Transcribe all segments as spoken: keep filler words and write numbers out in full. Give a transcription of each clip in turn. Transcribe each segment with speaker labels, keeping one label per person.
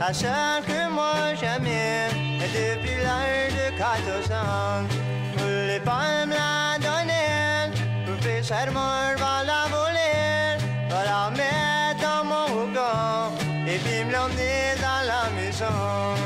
Speaker 1: à celle que moi j'aimais. Et depuis l'âge de quatorze ans, je voulais pas me la donner. Pour faire serment, je vais la voler. Je vais la mettre dans mon wagon et puis me l'emmener dans la maison.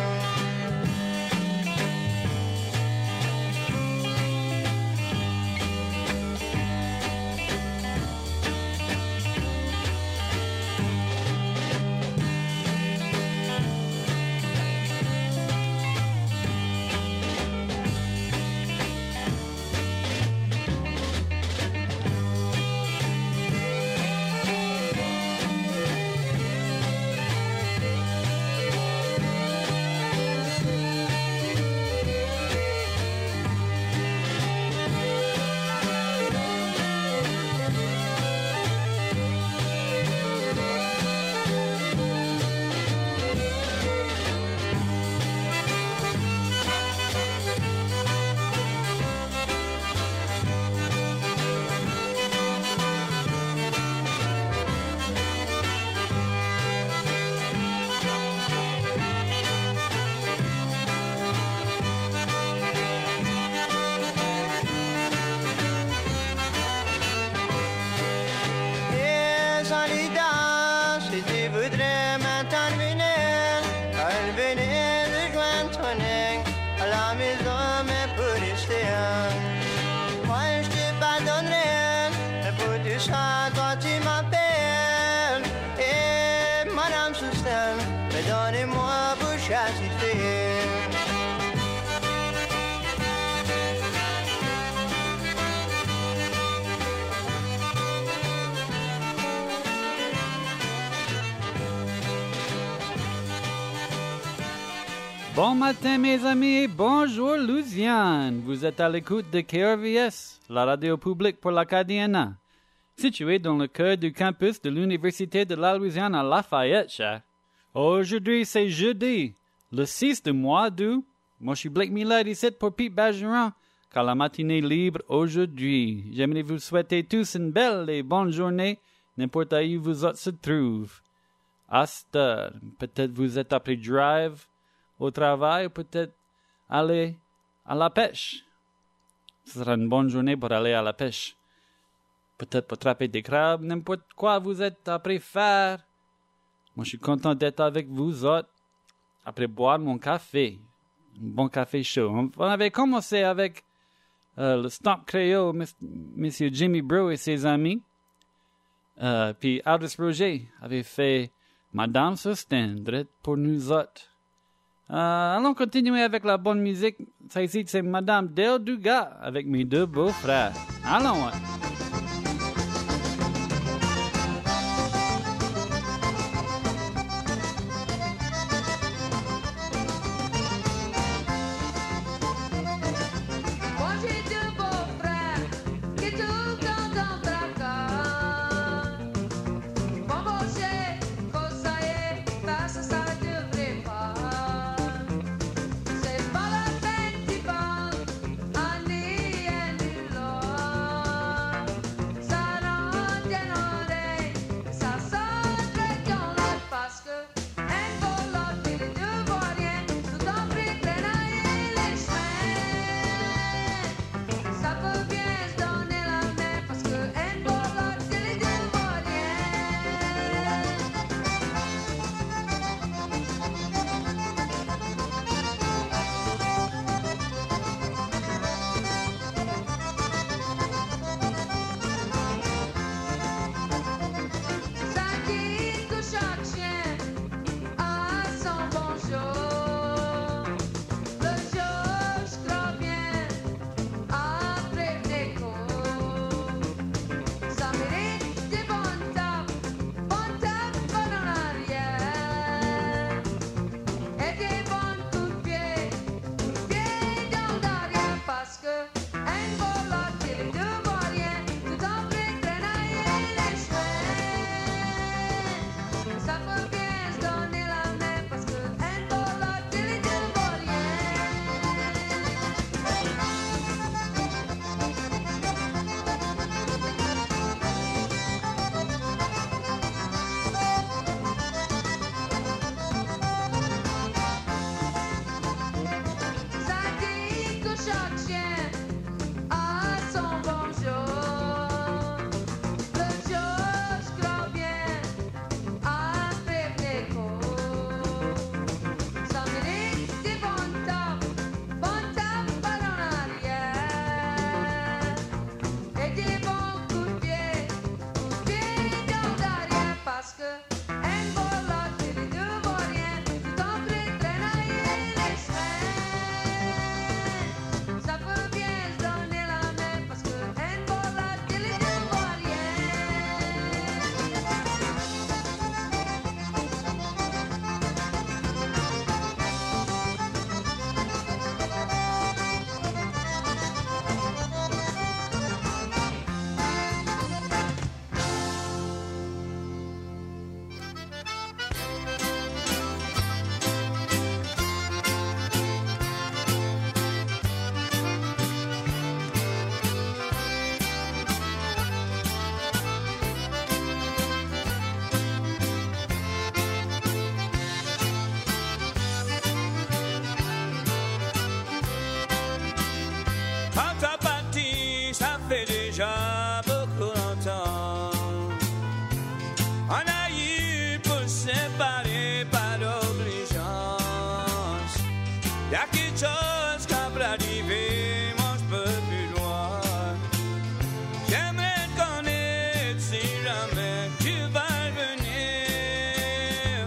Speaker 2: Bon matin mes amis et bonjour Louisiane. Vous êtes à l'écoute de K R V S, la radio publique pour l'Acadiana, située dans le cœur du campus de l'Université de la Louisiane à Lafayette, cher. Aujourd'hui c'est jeudi, le six du mois d'août. Moi je suis Blake Millard ici pour Pete Bergeron, car la matinée libre aujourd'hui. J'aimerais vous souhaiter tous une belle et bonne journée, n'importe où vous autres se trouvent. Hasta, peut-être vous êtes après drive au travail, peut-être aller à la pêche. Ce sera une bonne journée pour aller à la pêche. Peut-être pour attraper des crabes, n'importe quoi vous êtes après faire. Moi, je suis content d'être avec vous autres, après boire mon café. Un bon café chaud. On avait commencé avec euh, le Stomp Créole, M. Jimmy Brew et ses amis. Euh, puis Aldous Roger avait fait Madame Sostendre pour nous autres. Euh, allons continuer avec la bonne musique. Ça ici, c'est Madame Del Dugas avec mes deux beaux-frères. Allons! Ouais.
Speaker 3: Pas la peine d'y penser, Annie et Nilo. déjà beaucoup longtemps. On a eu pour séparer par l'obligeance. Y'a quelque chose qui peut arriver, moi je peux plus loin. J'aimerais te connaître si jamais tu vas venir.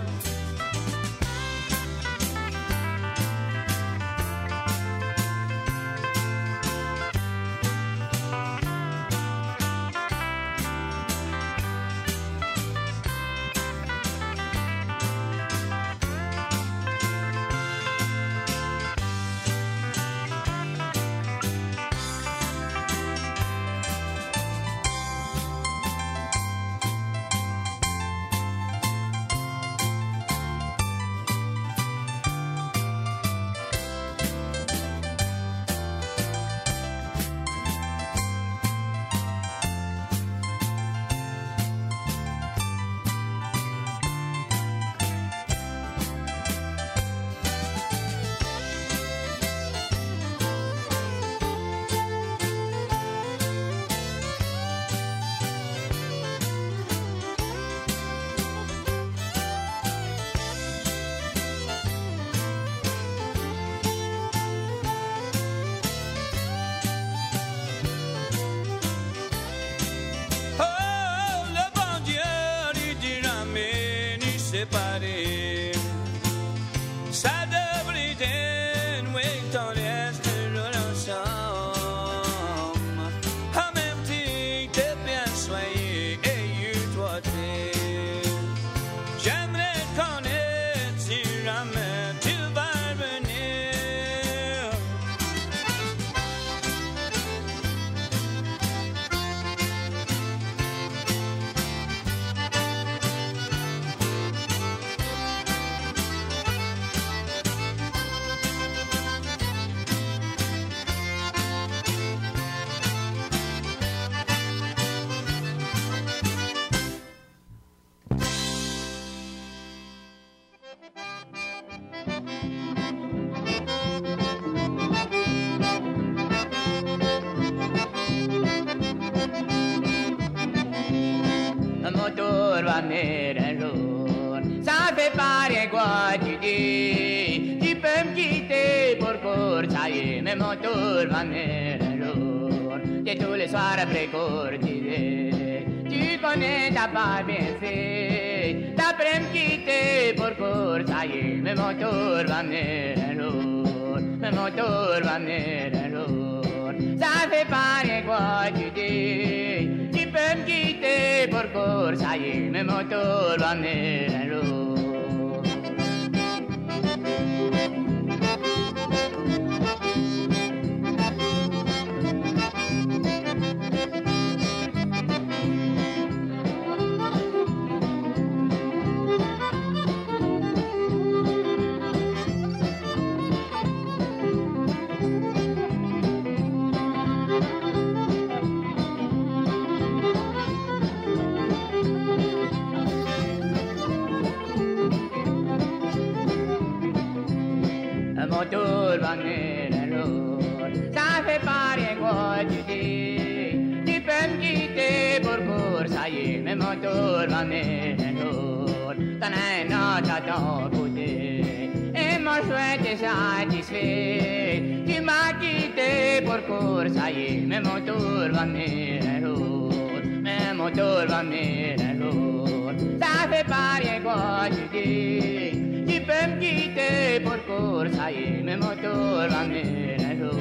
Speaker 3: Oh, le bon Dieu lui dira mais nous séparer. Ça devrait dénouer ton reste de l'ensemble. En même temps que bien soigné et eu toi t'es. J'aimerais te connaître si jamais tu vas venir.
Speaker 4: Mon tour va venir un jour, ça fait pareil quoi tu dis. Tu peux me quitter pour court, ça y est, mais mon tour va venir un jour. Et tous les soirs après court, tu dis, tu connais, t'as pas bien fait. T'as prêt me quitter pour court, ça y est, mais mon tour va venir un jour. Mais mon tour va venir un jour, ça fait pareil quoi tu dis. Tu peux me quitter pour court, ça y est, mais mon tour va venir un jour. Mon tour va venir un jour, ça fait pareil quoi tu dis. Tu peux me quitter pour court, ça y est, mais mon tour va venir un jour. T'en as un autre à ton côté, et mon chouette est satisfait. Tu m'as quitté pour court, ça y est, mais mon tour va venir un jour. Mais mon tour va venir un jour, ça fait pareil quoi tu dis. Tu peux me quitter pour court, ça y est, mais mon tour va venir un jour.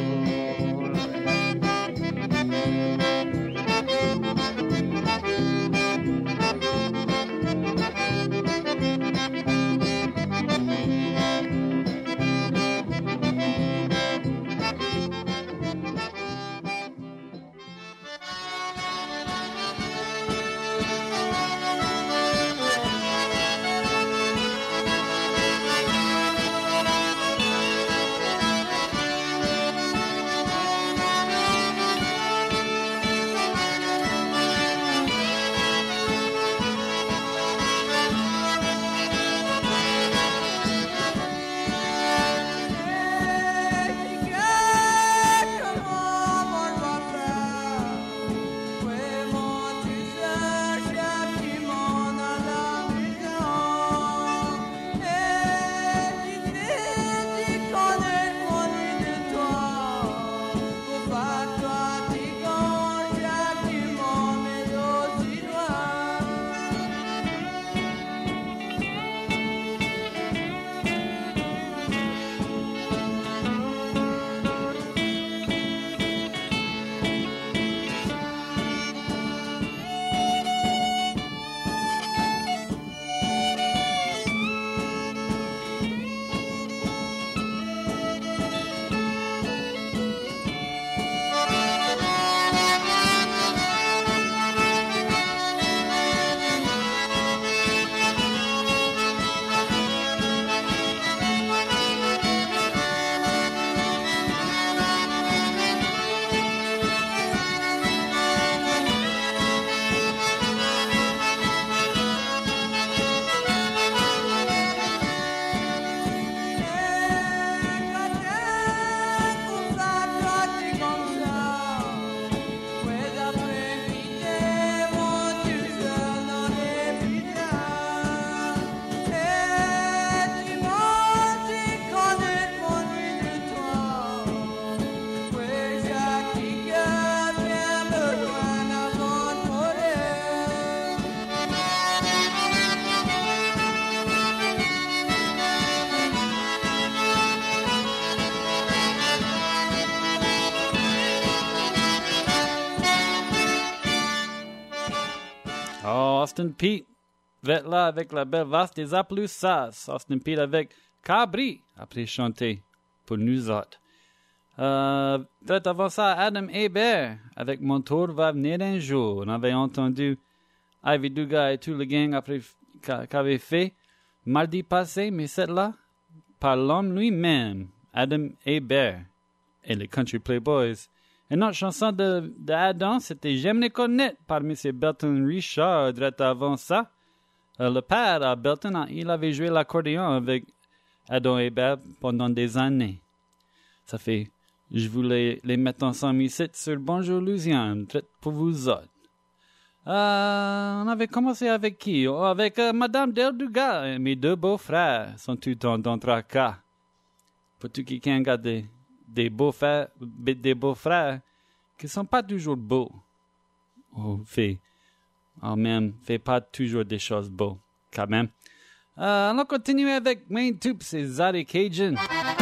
Speaker 2: Austin Pete va être là avec la belle vaste des Applausas. Austin Pete avec Cabri, après chanter pour nous autres. Euh, peut-être avant ça, Adam Hébert, avec Mon tour va venir un jour. On avait entendu Ivy Duga et tout le gang après qu'avait fait mardi passé, mais celle-là, par l'homme lui-même, Adam Hébert et les Country Playboys. Et notre chanson de, de Adam, c'était J'aime les connaître par M. Belton Richard. Direct avant ça, euh, le père à Belton, il avait joué l'accordéon avec Adam Hébert pendant des années. Ça fait, je voulais les mettre ensemble ici sur Bonjour Louisiane, pour vous autres. Euh, on avait commencé avec qui? Oh, avec euh, Madame Del Duga. Mes deux beaux-frères sont tout dans, dans tracas. Pour tout qui a des, des beaux-frères, des beaux-frères qui sont pas toujours beaux. Oh, fait, oh même, fait pas toujours des choses beaux, quand même. Euh, on continue avec Main Tube, c'est Zadie Cajun.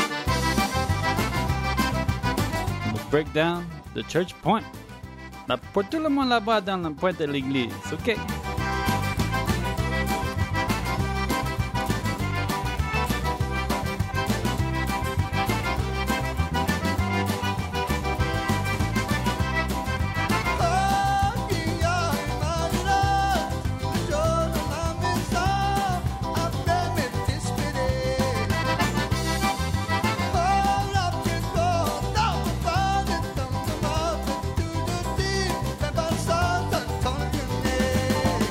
Speaker 2: Le breakdown de Church Point. Bah, pour tout le monde là-bas dans la pointe de l'église, ok?
Speaker 1: Thank you.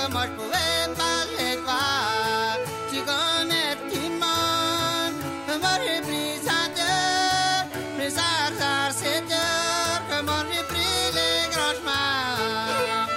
Speaker 1: moi je pouvais parler de toi. Tu connais tout le monde, moi j'ai pris ça d'heure, mais ça, ça, c'est d'heure que moi j'ai pris les grands chemins.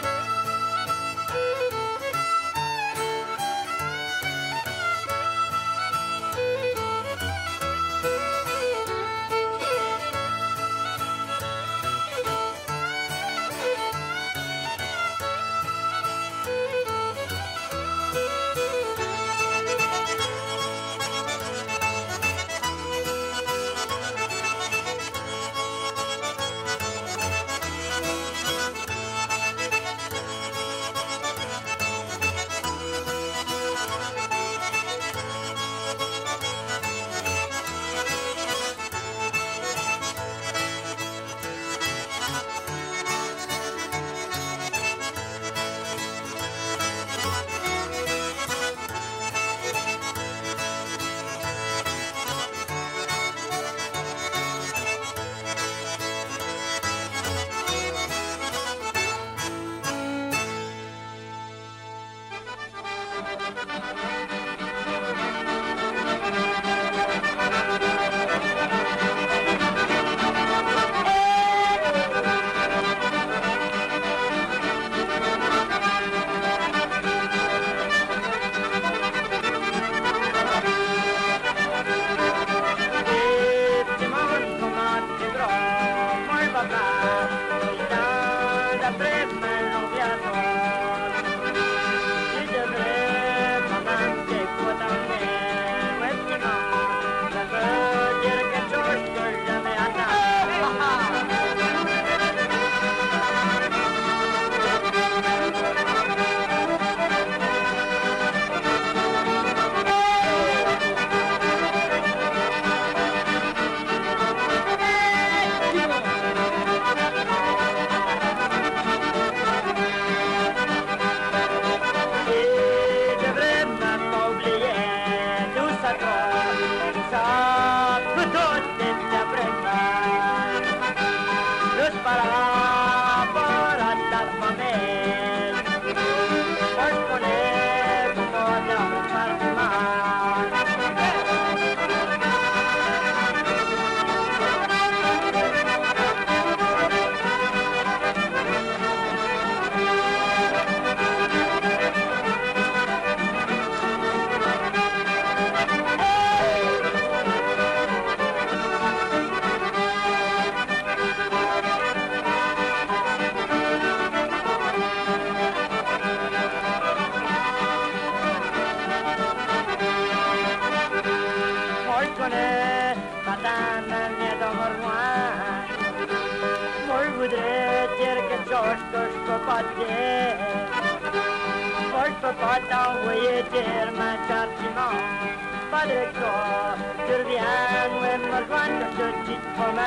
Speaker 5: Moi je peux pas t'envoyer dire ma châtiment. Pas de toi, tu reviens ouais, me rejoindre ce petit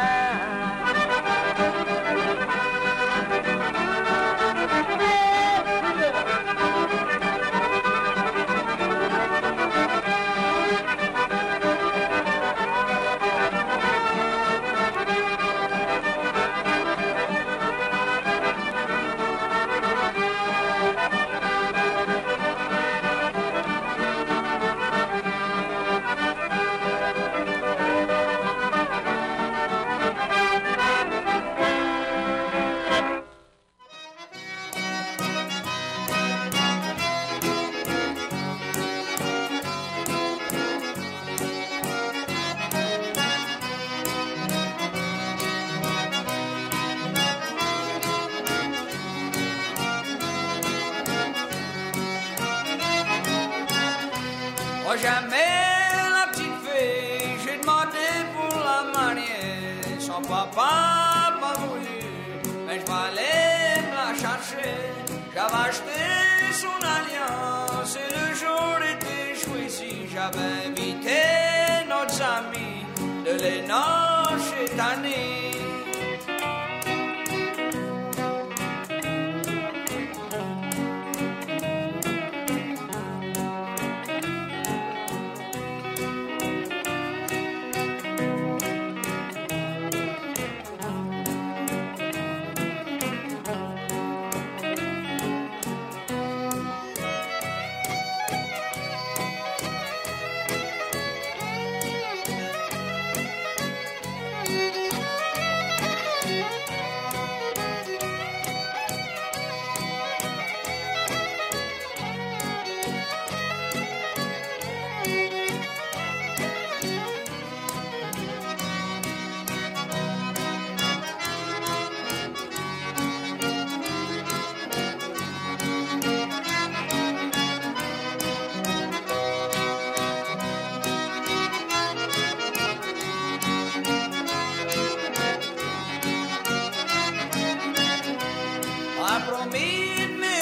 Speaker 3: Jamais la petite fille, j'ai demandé pour la marier. Son papa m'a voulu, mais je vais aller me la chercher. J'avais acheté son alliance et le jour était choisi. J'avais invité notre ami de l'énorme cette année.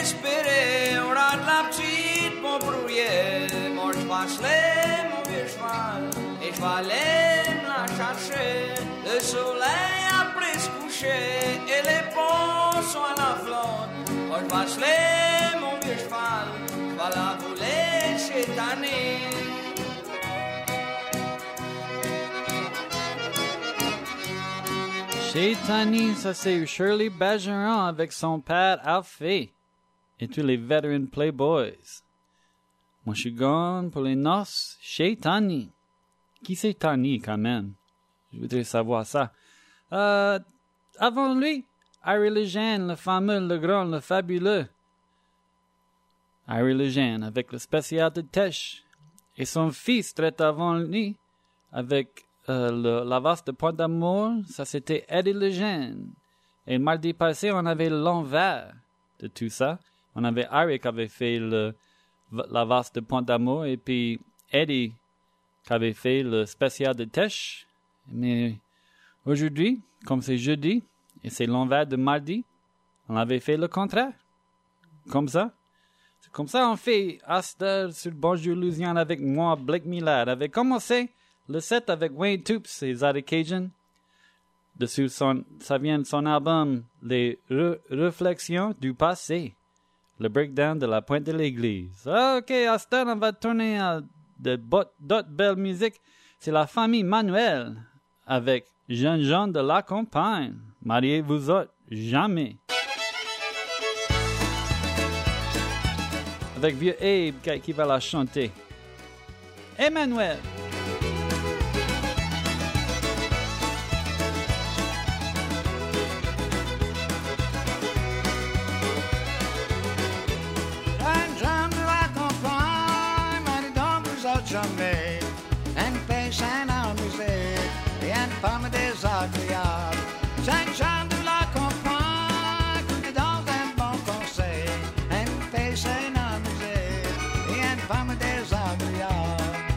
Speaker 3: espérer, on a de la petite pour brouiller. Moi je passerai mon vieux cheval et je vais aller me la chercher. Le soleil après se coucher et les ponts sont à la flotte. Moi je passerai mon vieux cheval, je vais la voler cette année.
Speaker 2: Chez Tani, ça c'est Shirley Bergeron avec son père Alphée et tous les veteran playboys. Moi, je suis gone pour les noces chez Tani. Qui c'est Tani, quand même? Je voudrais savoir ça. Euh, avant lui, Harry Legendre, le fameux, le grand, le fabuleux. Harry Legendre avec le spécial de Teche. Et son fils, très avant lui, avec euh, le, la vase de Point d'Amour, ça c'était Eddie Legendre. Et le mardi passé, on avait l'envers de tout ça. On avait Harry qui avait fait le, la vase de Point d'Amour et puis Eddie qui avait fait le spécial de Teche. Mais aujourd'hui, comme c'est jeudi et c'est l'envers de mardi, on avait fait le contraire. Comme ça. C'est comme ça on fait Asta sur Bonjour Louisiane avec moi, Blake Millard. avait commencé le set avec Wayne Toups et Zadie Cajun. Dessus son, ça vient de son album Les Re- Réflexions du passé. Le breakdown de la pointe de l'église. Ok, à ce temps, on va tourner à de d'autres belles musiques. C'est la famille Manuel avec Jeune Jean de la Campagne. Mariez-vous autres, jamais. Avec vieux Abe qui va la chanter. Emmanuel.
Speaker 6: Jamais, en paix, en amusé, et en femme désagréable. Cinq gens de la campagne, qui dans un bon conseil, en paix, en amusé, et en femme désagréable.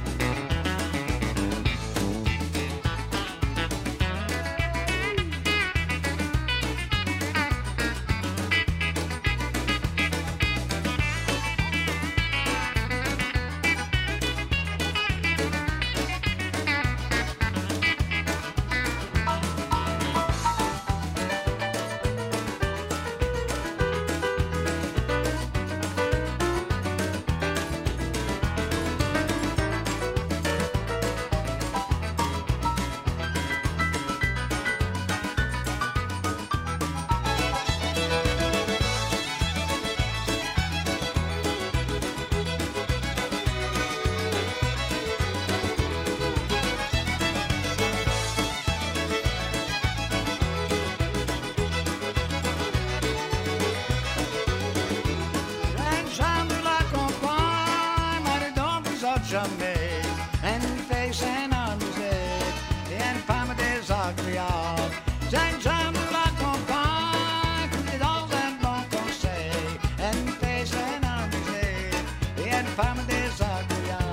Speaker 6: Jamais, en fait, c'est un musée, et en femme désagréable. Cinq gens de la campagne, qui dans un bon conseil, en fait, c'est un musée, et en femme désagréable.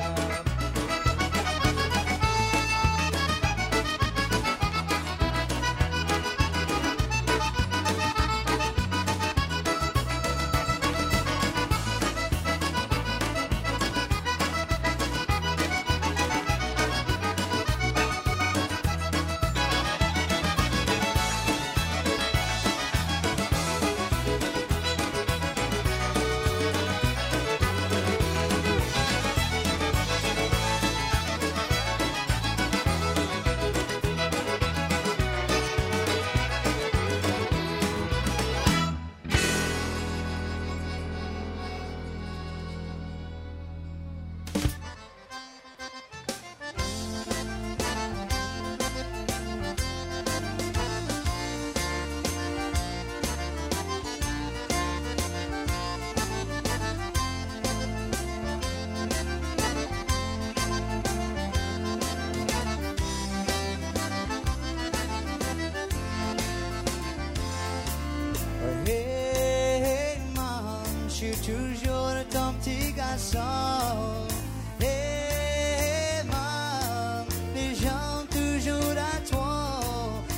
Speaker 6: Toujours ton petit garçon. Hey, maman, les gens toujours à toi.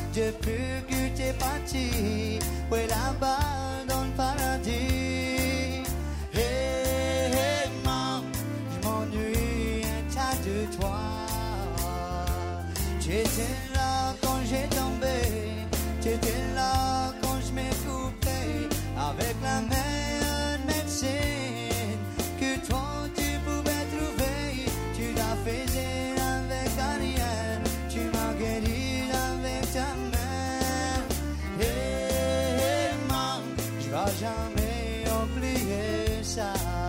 Speaker 6: Depuis que t'es parti, ouais là-bas dans le paradis.
Speaker 1: T'étais là quand j'ai tombé, t'étais là quand je m'ai coupé avec la meilleure médecine que toi tu pouvais trouver. Tu l'as fait avec rien, tu m'as guéri avec ta main. Et maman, je vais jamais oublier ça.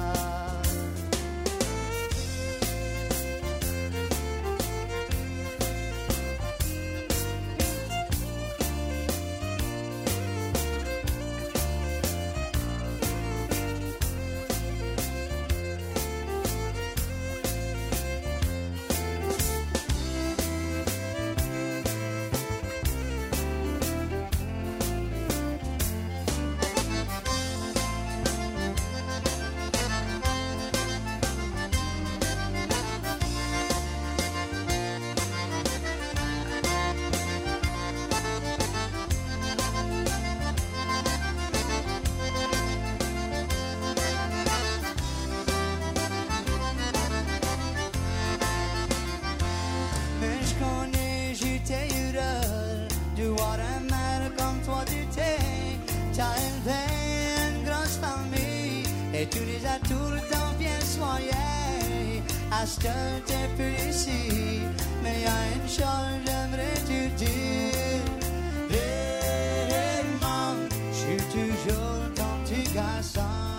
Speaker 1: Tu les as tout le temps bien soignés. À ce que t'es plus ici, mais y a une chose j'aimerais te dire. Hey, maman, je suis toujours ton petit garçon.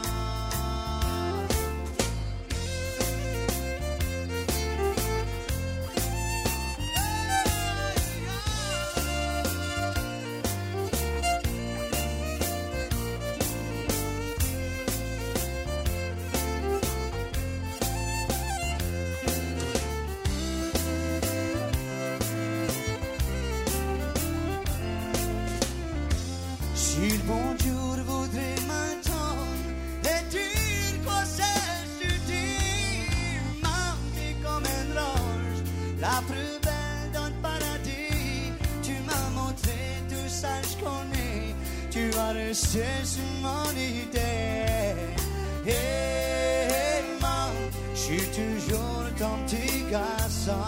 Speaker 1: Si le bon Dieu voudrait m'entendre et dire quoi c'est je dis, maman, t'es comme une rose, la plus belle dans le paradis. Tu m'as montré tout ça, je connais, tu vas rester sur mon idée. Hey, maman, je suis toujours ton petit garçon.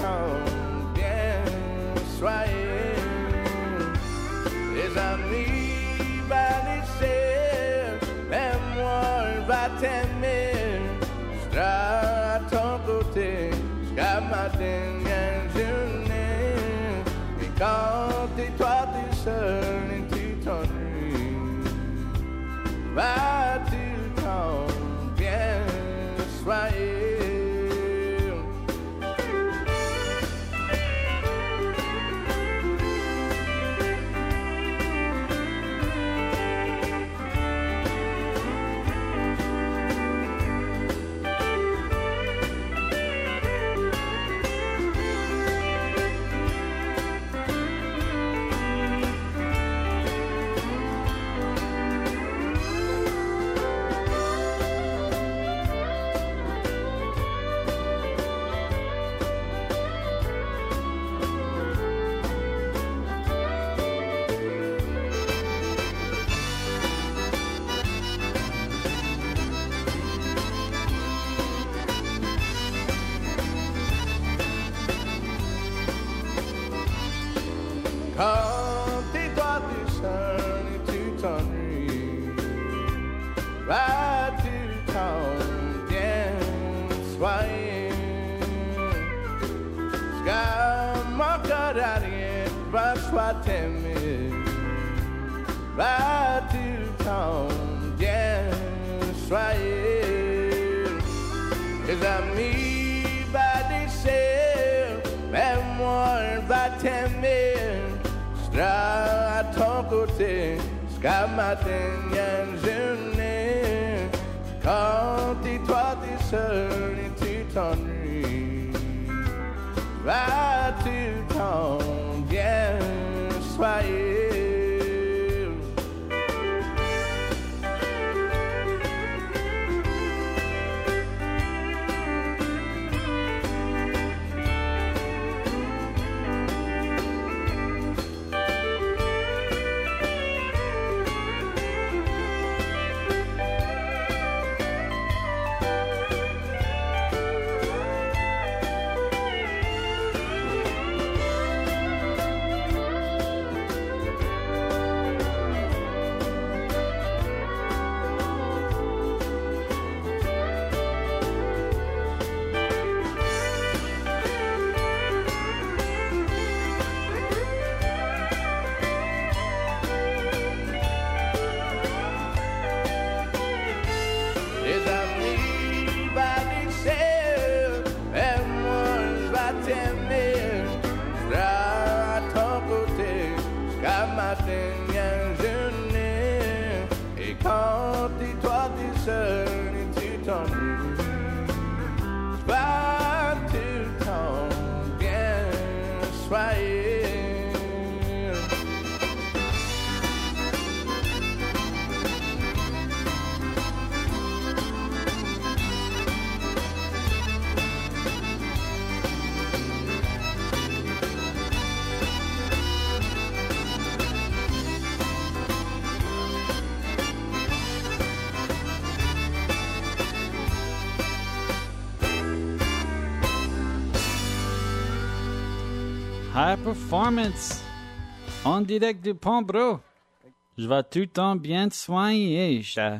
Speaker 7: temps, bien soyez. Les amis va laisser, mais moi je vais t'aimer. Je serai à ton côté jusqu'à ma dernière journée. Et quand t'es toi t'es seul et tu t'ennuies, vas-tu t'en bien soyez. Quand t'es toi t'es seul et tu t'ennuies, vas-tu t'en bien soigner. Jusqu'à mon cœur d'arrière va soit t'aimer, vas-tu t'en bien soigner. Les amis va laisser, mais moi je vais t'aimer. À ton côté jusqu'à ma dernière journée. Quand t'es toi t'es seul et tu t'ennuies, vas-tu t'en bien soyez.
Speaker 2: High Performance, en direct du Pont-Bro. Je vais tout le temps bien te soigner, chat.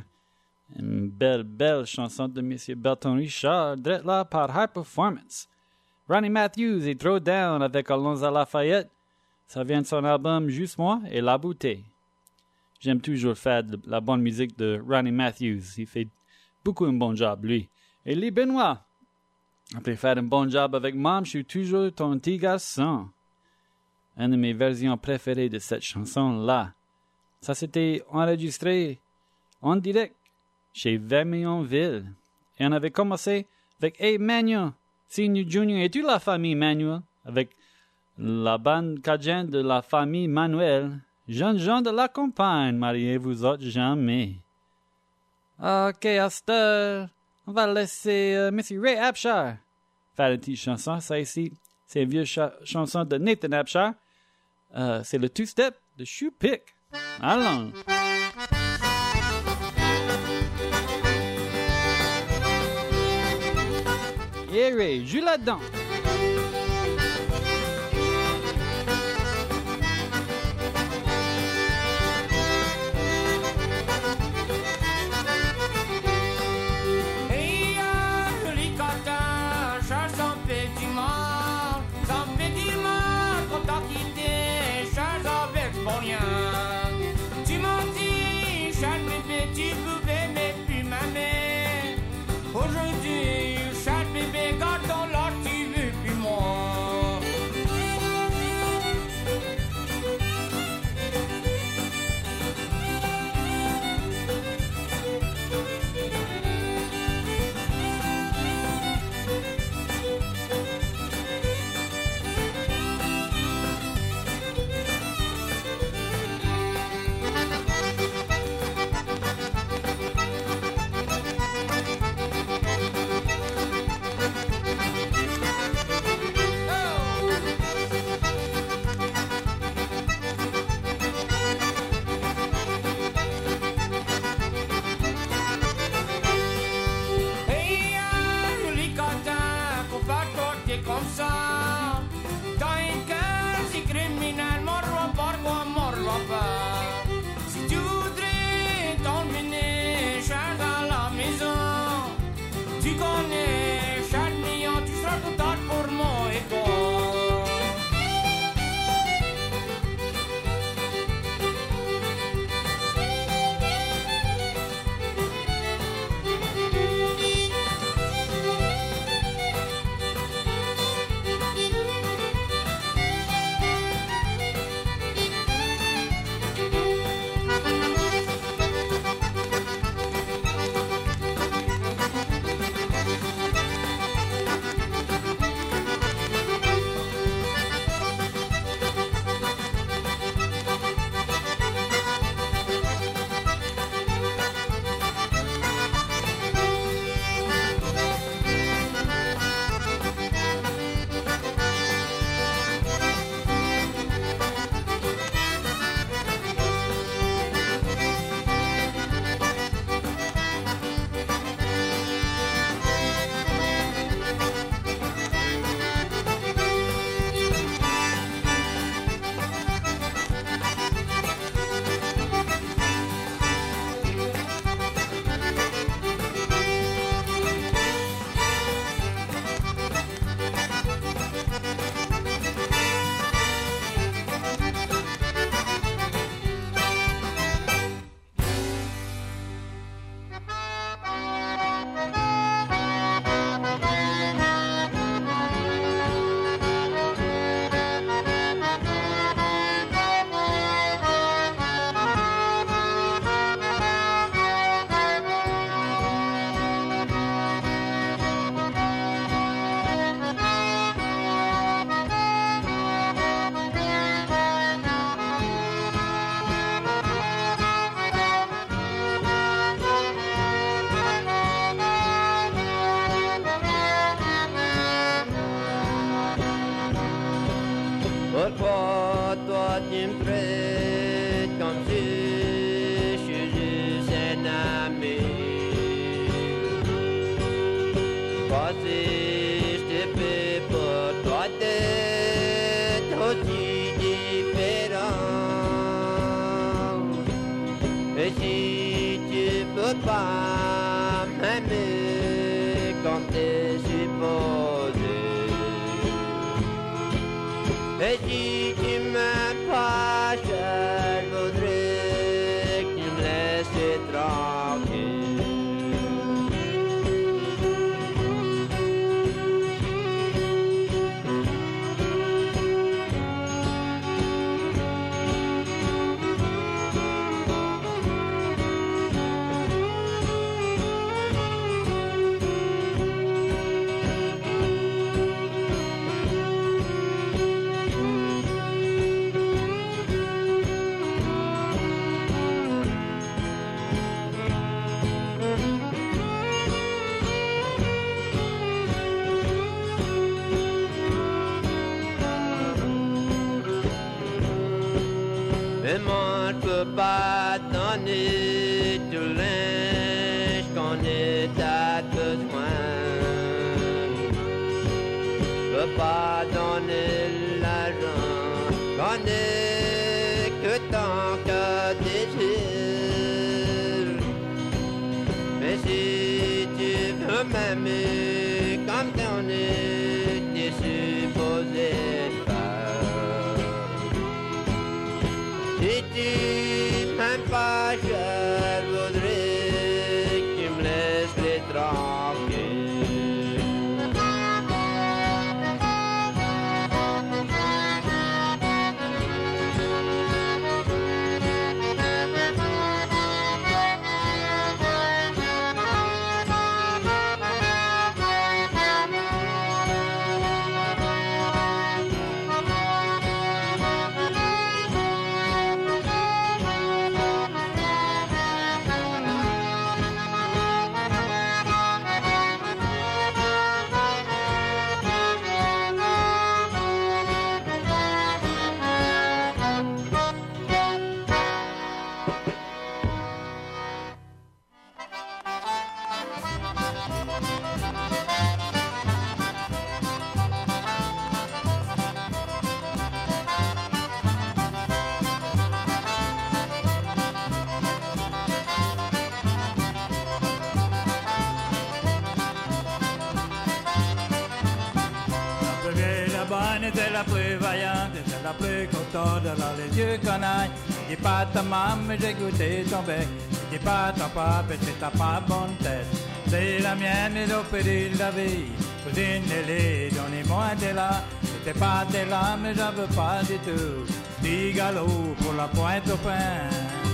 Speaker 2: Une belle, belle chanson de M. Berton Richard, drette là par High Performance. Ronnie Matthews et Throw Down avec Alonzo Lafayette. Ça vient de son album Juste moi et La Bouteille. J'aime toujours faire de la bonne musique de Ronnie Matthews. Il fait beaucoup un bon job, lui. Et Lee Benoit. Après faire un bon job avec Mom, je suis toujours ton petit garçon. Une de mes versions préférées de cette chanson-là. Ça s'était enregistré en direct chez Vermillonville. Et on avait commencé avec Hey Manuel, Senior Junior et toute la famille Manuel, avec la bande cajun de la famille Manuel. Jeunes gens de la campagne, mariez-vous autres jamais. Ok, à cette heure, on va laisser euh, Monsieur Ray Abshire faire une petite chanson. Ça ici, c'est une vieille cha- chanson de Nathan Abshire. Euh, c'est le two-step de Shoe Pick. Allons. Yeah, Ray, joue là-dedans.
Speaker 1: Pourquoi toi tu me traites comme si je suis juste un ami? Parce que je te fais pour toi d'être aussi différent. Et si tu peux pas m'aimer comme t'es supposé, et si tu m'aimes pas, je voudrais que tu me laisses tranquille. Mais moi je peux pas donner tout linge qu'on est à besoin. Je peux pas donner l'argent qu'on est que tant que désir. Mais si tu veux m'aimer comme t'en es, t'es supposé faire. Si tu m'aimes pas, je voudrais que tu me laisses les tranquille.
Speaker 8: C'est la plus vaillante, c'est la plus contente, elle a les yeux canailles. Dis pas ta maman, j'ai goûté ton bec. Dis pas ton papa, c'est ta pas bonne tête. C'est la mienne, et l'opérer de la vie. Cousine-les, donnez-moi des là. C'était pas des là, mais j'en veux pas du tout. Dis galop pour la pointe au pain.